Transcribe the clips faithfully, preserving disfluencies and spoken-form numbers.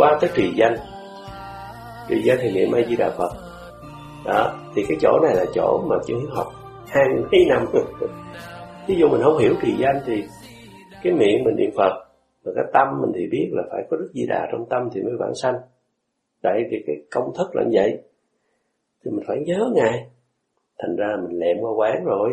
qua tới trì danh. Trì danh thì niệm A Di Đà Phật. Đó, thì cái chỗ này là chỗ mà chữ hiếu học hai mấy năm. Ví dụ mình không hiểu trì danh thì cái miệng mình niệm Phật, mà cái tâm mình thì biết là phải có Đức Di Đà trong tâm thì mới vãng sanh. Tại vì cái công thức là như vậy, thì mình phải nhớ Ngài. Thành ra mình lẹm qua quán rồi,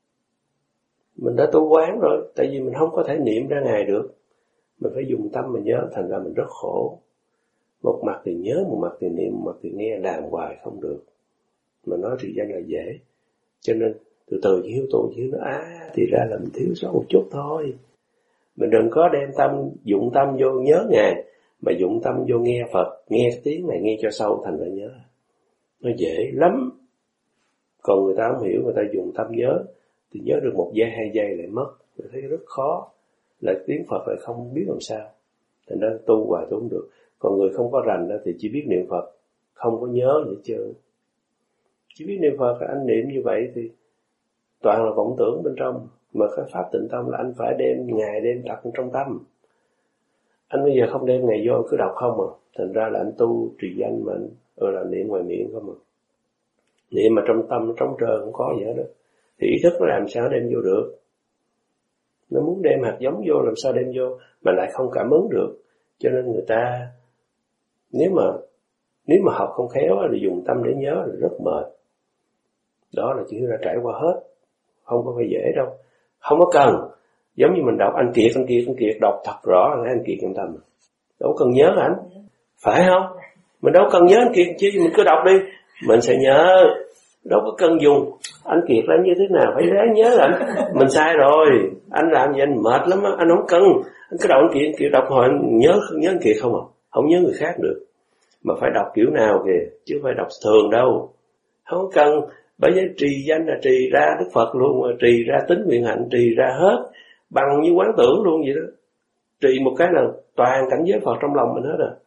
mình đã tu quán rồi. Tại vì mình không có thể niệm ra Ngài được, mình phải dùng tâm mình nhớ. Thành ra mình rất khổ. Một mặt thì nhớ, một mặt thì niệm, một mặt thì nghe, đàm hoài không được. Mà nói trì danh là dễ. Cho nên từ từ chỉ hiếu tu, chỉ hiếu nói á thì ra là mình thiếu sót một chút thôi. Mình đừng có đem tâm, dụng tâm vô nhớ Ngài, mà dụng tâm vô nghe Phật, nghe cái tiếng này, nghe cho sâu thành ra nhớ. Nó dễ lắm. Còn người ta không hiểu, người ta dùng tâm nhớ, thì nhớ được một giây, hai giây lại mất. Tôi thấy rất khó. Lại tiếng Phật lại không biết làm sao. Thành ra tu hoài tu không được. Còn người không có rành đó thì chỉ biết niệm Phật, không có nhớ gì hết trơn. Chỉ biết niệm Phật, anh niệm như vậy thì toàn là vọng tưởng bên trong. Mà cái pháp tịnh tâm là anh phải đem Ngài đem đặt trong tâm. Anh bây giờ không đem Ngài vô, cứ đọc không à. Thành ra là anh tu trì danh mà anh ừ, là niệm ngoài miệng không à. Niệm mà trong tâm trống trơn không có gì hết đó. Thì ý thức nó làm sao đem vô được. Nó muốn đem hạt giống vô làm sao đem vô, mà lại không cảm ứng được. Cho nên người ta nếu mà nếu mà học không khéo là dùng tâm để nhớ là rất mệt. Đó là chỉ là trải qua hết, không có phải dễ đâu. Không có cần. Giống như mình đọc anh Kiệt, anh Kiệt, anh Kiệt đọc thật rõ là anh Kiệt trong tâm. Đâu cần nhớ anh, phải không? Mình đâu cần nhớ anh Kiệt chứ, mình cứ đọc đi, mình sẽ nhớ. Đâu có cần dùng anh Kiệt là như thế nào, phải ráng nhớ anh. Mình sai rồi, anh làm gì anh mệt lắm á, anh không cần. Anh cứ đọc anh Kiệt, anh Kiệt đọc hồi anh nhớ, nhớ anh Kiệt không à, không nhớ người khác được. Mà phải đọc kiểu nào kìa, chứ phải đọc thường đâu. Không cần. Bởi vì trì danh là trì ra Đức Phật luôn, mà trì ra tính nguyện hạnh, trì ra hết, bằng như quán tưởng luôn vậy đó. Trì một cái là toàn cảnh giới Phật trong lòng mình hết rồi.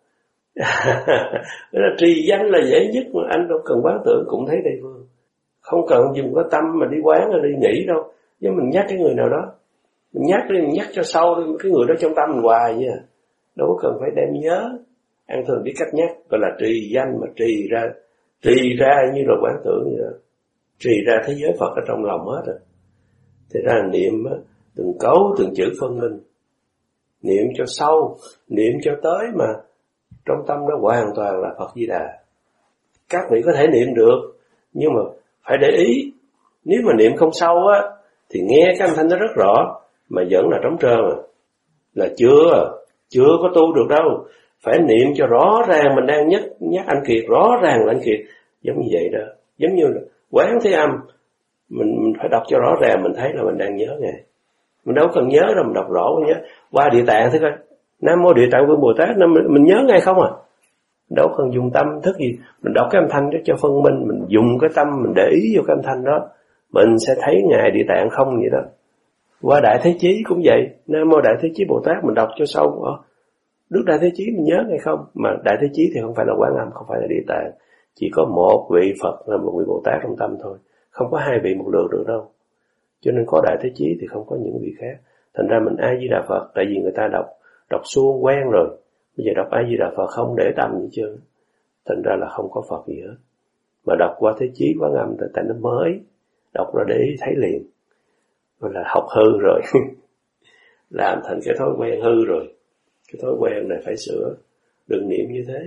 Đó là trì danh là dễ nhất, mà anh đâu cần quán tưởng cũng thấy đây Phương. Không cần dùng cái tâm mà đi quán hay đi nghĩ đâu. Chứ mình nhắc cái người nào đó, mình nhắc đi, mình nhắc cho sâu đi, cái người đó trong tâm mình hoài vậy à. Đâu có cần phải đem nhớ. Ăn thường biết cách nhắc, gọi là trì danh mà trì ra, trì ra như là quán tưởng vậy đó. Trì ra thế giới Phật ở trong lòng hết rồi. Thì ra niệm á, từng cấu, từng chữ phân minh. Niệm cho sâu, niệm cho tới mà trong tâm nó hoàn toàn là Phật Di Đà. Các vị có thể niệm được, nhưng mà phải để ý. Nếu mà niệm không sâu á, thì nghe cái âm thanh nó rất rõ, mà vẫn là trống trơn à. Là chưa, chưa có tu được đâu. Phải niệm cho rõ ràng mình đang nhắc, nhắc anh Kiệt, rõ ràng là anh Kiệt. Giống như vậy đó, giống như là quán thế âm, mình, mình phải đọc cho rõ ràng, mình thấy là mình đang nhớ Ngài. Mình đâu cần nhớ đâu, mình đọc rõ mình nhớ. Qua địa tạng thế coi, Nam Mô Địa Tạng Vương Bồ Tát, mình, mình nhớ Ngài không à. Đâu cần dùng tâm thức gì, mình đọc cái âm thanh đó cho phân minh, mình dùng cái tâm, mình để ý vô cái âm thanh đó, mình sẽ thấy Ngài Địa Tạng không vậy đó. Qua Đại Thế Chí cũng vậy, Nam Mô Đại Thế Chí Bồ Tát, mình đọc cho sâu, Đức Đại Thế Chí mình nhớ Ngài không? Mà Đại Thế Chí thì không phải là Quán Âm, không phải là Địa Tạng. Chỉ có một vị Phật là một vị Bồ Tát trong tâm thôi. Không có hai vị một lượt được đâu. Cho nên có Đại Thế Chí thì không có những vị khác. Thành ra mình A Di Đà Phật, tại vì người ta đọc đọc suông quen rồi. Bây giờ đọc A Di Đà Phật không để tâm gì chứ. Thành ra là không có Phật gì hết. Mà đọc qua Thế Chí Quán Âm tại, tại nó mới. Đọc ra để thấy liền. Gọi là học hư rồi. Làm thành cái thói quen hư rồi. Cái thói quen này phải sửa. Đừng niệm như thế.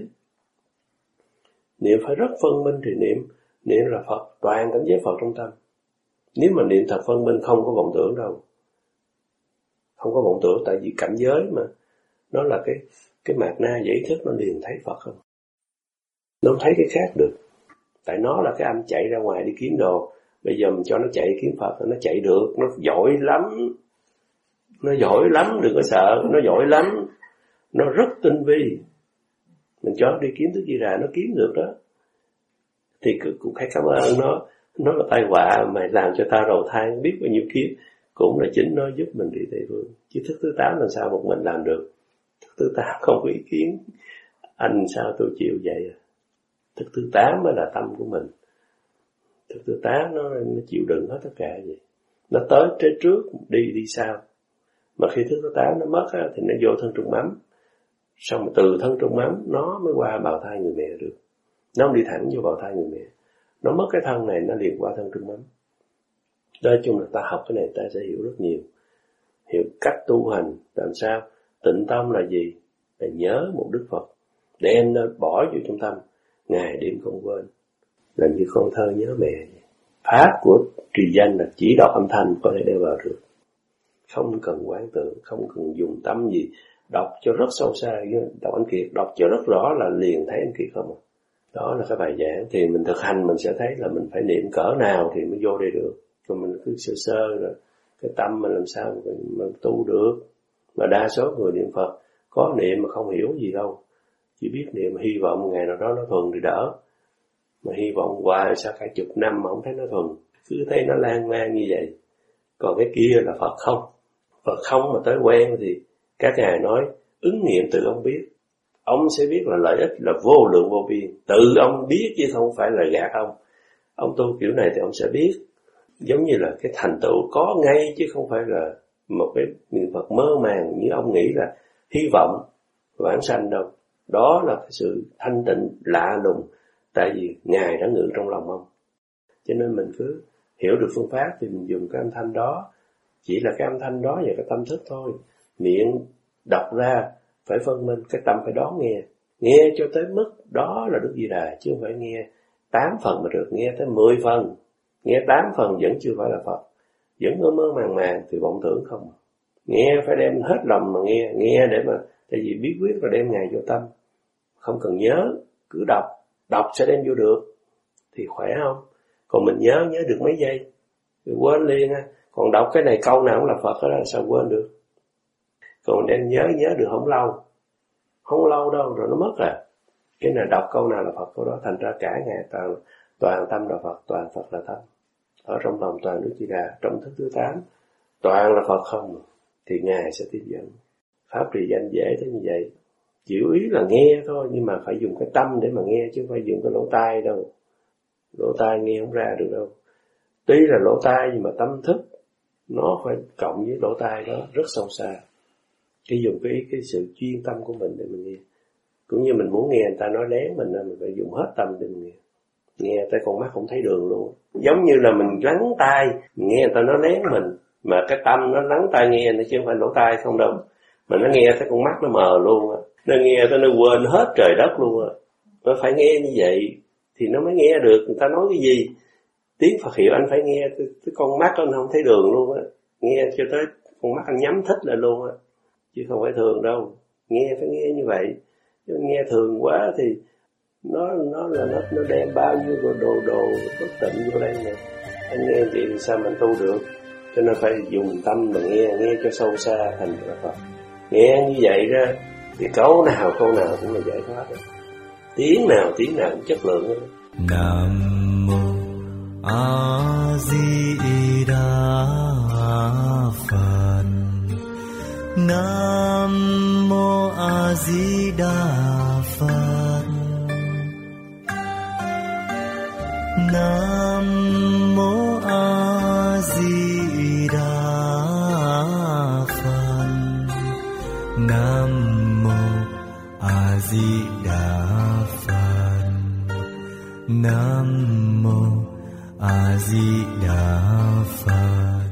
Niệm phải rất phân minh thì niệm. Niệm là Phật, toàn cảnh giới Phật trong tâm. Nếu mà niệm thật phân minh không có vọng tưởng đâu. Không có vọng tưởng, tại vì cảnh giới mà nó là cái cái mạt na giải thức, nó liền thấy Phật không. Nó không thấy cái khác được. Tại nó là cái âm chạy ra ngoài đi kiếm đồ. Bây giờ mình cho nó chạy kiếm Phật, nó chạy được, nó giỏi lắm. Nó giỏi lắm, đừng có sợ, nó giỏi lắm. Nó rất tinh vi. Mình cho nó đi kiếm thứ gì ra, nó kiếm được đó. Thì cũng phải cảm ơn nó. Nó là tai họa, mày làm cho ta đầu thai biết bao nhiêu kiếp. Cũng là chính nó giúp mình đi Tây Phương. Chứ thức thứ tám làm sao một mình làm được. Thức thứ tám không có ý kiến. Anh sao tôi chịu vậy à. Thức thứ tám mới là tâm của mình. Thức thứ tám nó, nó chịu đựng hết tất cả vậy. Nó tới tới trước, đi đi sau. Mà khi thức thứ tám nó mất á, thì nó vô thân trùng mắm. Xong từ thân trong mắm nó mới qua bào thai người mẹ được. Nó không đi thẳng vô bào thai người mẹ. Nó mất cái thân này nó liền qua thân trong mắm. Nói chung là ta học cái này ta sẽ hiểu rất nhiều. Hiểu cách tu hành làm sao. Tịnh tâm là gì? Là nhớ một Đức Phật. Đem nó bỏ vô trong tâm. Ngày đêm không quên. Làm như con thơ nhớ mẹ. Pháp của trì danh là chỉ đọc âm thanh có thể đeo vào được. Không cần quán tưởng, không cần dùng tâm gì. Đọc cho rất sâu xa. Đọc anh Kiệt đọc cho rất rõ là liền thấy anh Kiệt không. Đó là cái bài giảng. Thì mình thực hành mình sẽ thấy là mình phải niệm cỡ nào thì mới vô đây được. Còn mình cứ sơ sơ rồi cái tâm mình làm sao mình, mình tu được. Mà đa số người niệm Phật có niệm mà không hiểu gì đâu. Chỉ biết niệm hy vọng một ngày nào đó nó thuần thì đỡ. Mà hy vọng hoài sao cả chục năm mà không thấy nó thuần. Cứ thấy nó lan man như vậy. Còn cái kia là Phật không. Phật không mà tới quen thì các ngài nói ứng nghiệm tự ông biết. Ông sẽ biết là lợi ích là vô lượng vô biên. Tự ông biết chứ không phải là gạt ông. Ông tu kiểu này thì ông sẽ biết. Giống như là cái thành tựu có ngay chứ không phải là một cái niệm Phật mơ màng như ông nghĩ là hy vọng vãng sanh đâu. Đó là cái sự thanh tịnh lạ lùng. Tại vì Ngài đã ngự trong lòng ông. Cho nên mình cứ hiểu được phương pháp thì mình dùng cái âm thanh đó. Chỉ là cái âm thanh đó và cái tâm thức thôi. Miệng đọc ra phải phân minh, cái tâm phải đón nghe. Nghe cho tới mức đó là Đức Di Đà, chứ không phải nghe tám phần mà được, nghe tới mười phần. Nghe tám phần vẫn chưa phải là Phật. Vẫn mơ mơ màng màng thì vọng tưởng không. Nghe phải đem hết lòng mà nghe, nghe để mà, tại vì bí quyết là đem Ngài vô tâm. Không cần nhớ, cứ đọc, đọc sẽ đem vô được. Thì khỏe không? Còn mình nhớ, nhớ được mấy giây, rồi quên liền á. Còn đọc cái này câu nào cũng là Phật đó, sao quên được? Còn mình đem nhớ, nhớ được không lâu. Không lâu đâu, rồi nó mất rồi. Cái này đọc câu nào là Phật câu đó, thành ra cả ngày toàn, toàn tâm là Phật, toàn Phật là tâm. Ở trong lòng toàn Đức Di Đà, trong thức thứ tám, toàn là Phật không, thì Ngài sẽ tiếp dẫn. Pháp trì danh dễ thế như vậy. Chịu ý là nghe thôi, nhưng mà phải dùng cái tâm để mà nghe, chứ không phải dùng cái lỗ tai đâu. Lỗ tai nghe không ra được đâu. Tuy là lỗ tai nhưng mà tâm thức, nó phải cộng với lỗ tai đó rất sâu xa. Cái dùng cái, cái sự chuyên tâm của mình để mình nghe. Cũng như mình muốn nghe người ta nói lén mình, mình phải dùng hết tâm để mình nghe. Nghe tới con mắt không thấy đường luôn. Giống như là mình lắng tai, mình nghe người ta nói lén mình, mà cái tâm nó lắng tai nghe, nó chứ không phải lỗ tai không đâu. Mà nó nghe tới con mắt nó mờ luôn á. Nó nghe tới nó quên hết trời đất luôn á. Nó phải nghe như vậy thì nó mới nghe được người ta nói cái gì. Tiếng Phật hiệu anh phải nghe tới, tới con mắt anh không thấy đường luôn á. Nghe cho tới con mắt anh nhắm thích lại luôn á. Chứ không phải thường đâu. Nghe phải nghe như vậy. Chứ nghe thường quá thì nó nó là nó nó đem bao nhiêu đồ đồ, đồ bất tịnh vô đây nè. Anh nghe vậy thì sao mà anh tu được? Cho nên phải dùng tâm mà nghe, nghe cho sâu xa thành là Phật. Nghe như vậy ra thì câu nào câu nào cũng là giải thoát đó. Tiếng nào tiếng nào cũng chất lượng đó. Nam mô A Di Đà Phật. Nam mô A Di Đà Phật. Nam mô A Di Đà Phật. Nam mô A Di Đà Phật. Nam mô A Di Đà Phật.